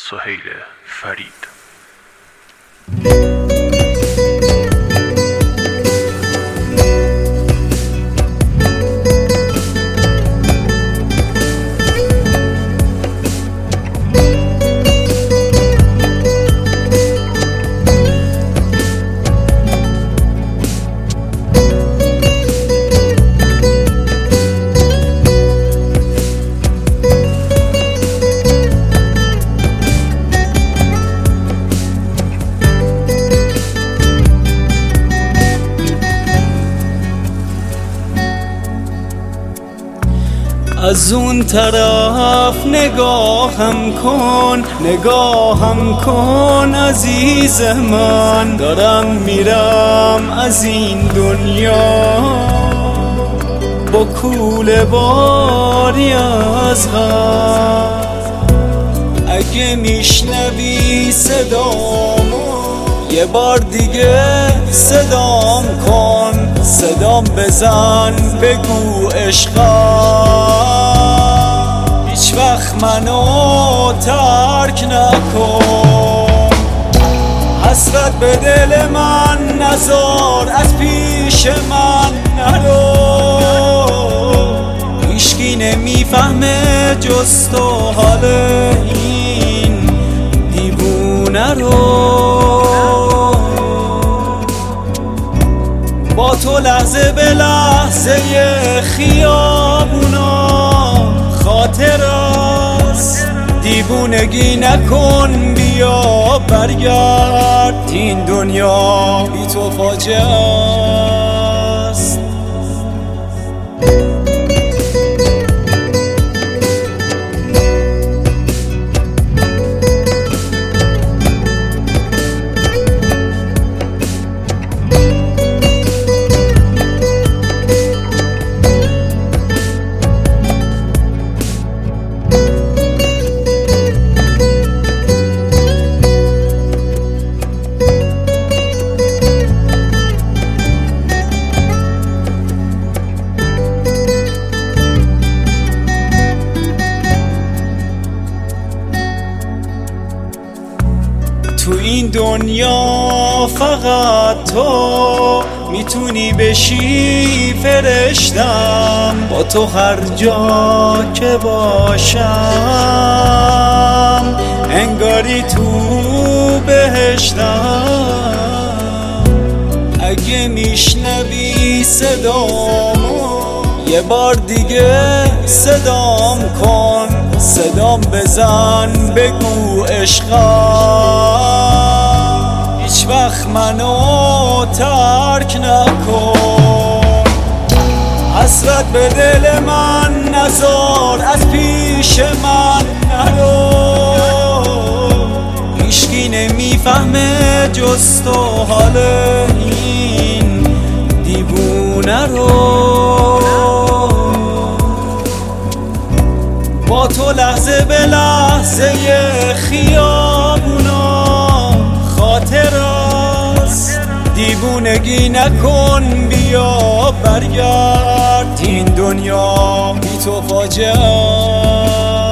سهیل فرید. از اون طرف نگاهم کن عزیز من، دارم میرم از این دنیا با کوله باری از غم. اگه میشنوی صدامو یه بار دیگه صدام کن، صدام بزن بگو عشقم هیچ وقت منو ترک نکن. حسرت به دل من نذار، از پیش من نرو، هیچکی نمیفهمه جز تو حال این دیوونه رو. با تو لحظه به لحظه خیابونا خاطر است، دیوونگی نکن بیا برگرد، این دنیا بی تو فاجعه است. تو این دنیا فقط تو میتونی بشی فرشتم، با تو هر جا که باشم انگاری تو بهشتم. اگه میشنوی صدامو یه بار دیگه صدام کن، صدام بزن بگو عشقم هیچ وقت منو ترک نکن. حسرت به دل من نذار، از پیش من نرو، هیچکی نمیفهمه جز تو حال این دیوونه رو. با تو لحظه به لحظه خیابونا خاطر است، دیوونگی نکن بیا برگرد، این دنیا بی تو فاجعه است.